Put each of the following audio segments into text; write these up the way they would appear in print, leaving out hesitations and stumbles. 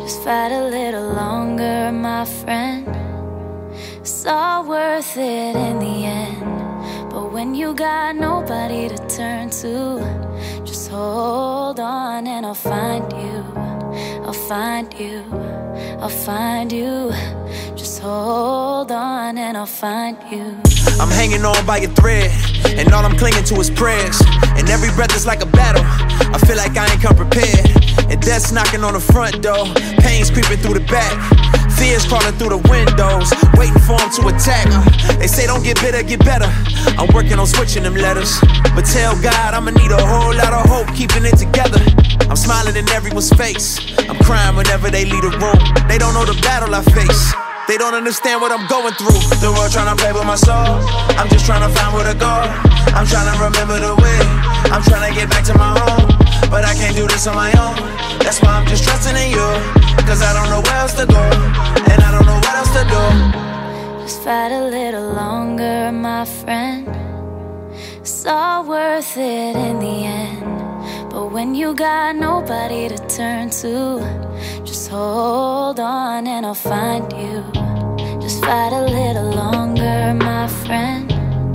Just fight a little longer, my friend. It's all worth it in the end. But when you got nobody to turn to, just hold on and I'll find you. I'll find you. I'll find you. Just hold on and I'll find you. I'm hanging on by a thread, and all I'm clinging to is prayers. And every breath is like a battle. I feel like I ain't come prepared. And death's knocking on the front door. Pain's creeping through the back. Fears crawling through the windows, waiting for them to attack. They say don't get bitter, get better. I'm working on switching them letters. But tell God I'ma need a whole lot of hope keeping it together. I'm smiling in everyone's face. I'm crying whenever they leave the room. They don't know the battle I face. They don't understand what I'm going through. The world tryna play with my soul. I'm just tryna find where to go. I'm tryna remember the way. I'm tryna get back to my home. But I can't do this on my own. That's why I'm just trusting in you. Cause I don't know where else to go. And I don't know what else to do. Just fight a little longer, my friend. It's all worth it in the end. But when you got nobody to turn to, just hold on and I'll find you. Just fight a little longer, my friend.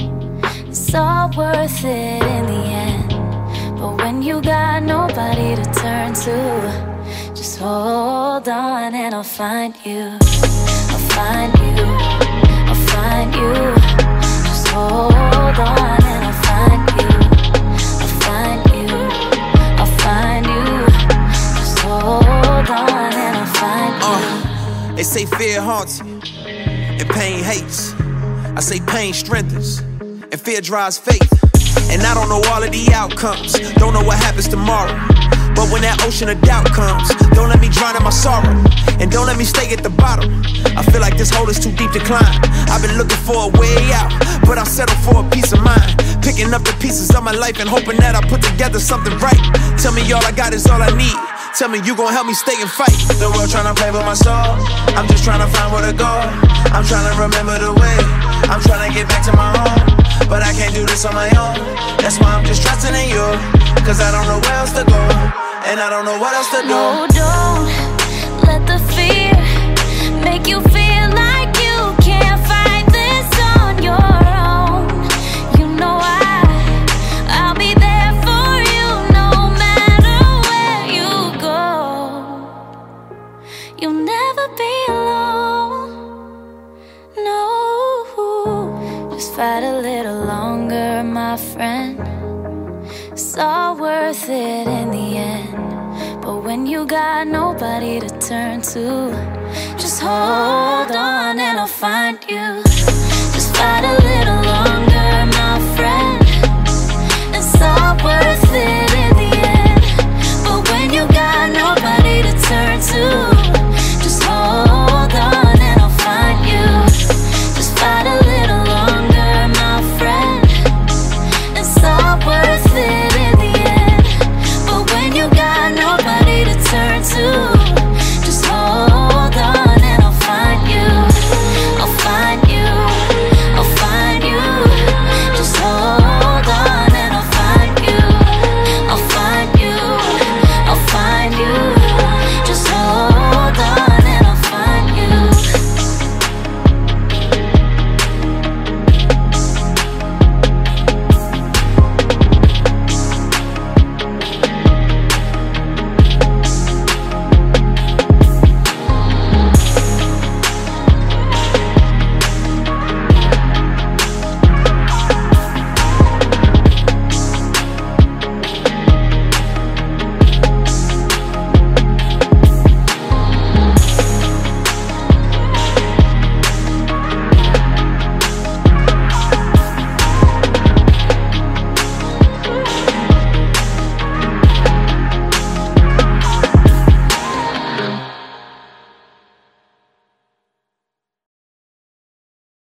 It's all worth it in the end. But when you got nobody to turn to, just hold on and I'll find you. I'll find you. I'll find you. Just hold on and I'll find you. I'll find you. I'll find you. Just hold on and I'll find you. They say fear haunts you and pain hates. I say pain strengthens and fear drives faith. And I don't know all of the outcomes, don't know what happens tomorrow. But when that ocean of doubt comes, don't let me drown in my sorrow. And don't let me stay at the bottom. I feel like this hole is too deep to climb. I've been looking for a way out, but I settle for a peace of mind. Picking up the pieces of my life and hoping that I put together something right. Tell me all I got is all I need. Tell me you gon' help me stay and fight. The world tryna play with my soul. I'm just tryna find where to go. I'm tryna remember the way. I'm tryna get back to my home. But I can't do this on my own. That's why I'm just trusting in you. Cause I don't know where else to go. And I don't know what else to do. No, don't let the fear make you feel like you can't fight this on your own. You know I'll be there for you no matter where you go. You'll never be alone. No, just fight a little longer, my friend. It's all worth it in the end. But when you got nobody to turn to, just hold on and I'll find you. Just fight a little longer, my friend. It's all worth it in the end. But when you got nobody to turn to, just hold on and I'll find you. Just fight a little longer, my friend. It's all worth it in the end. But when you got nobody to turn to,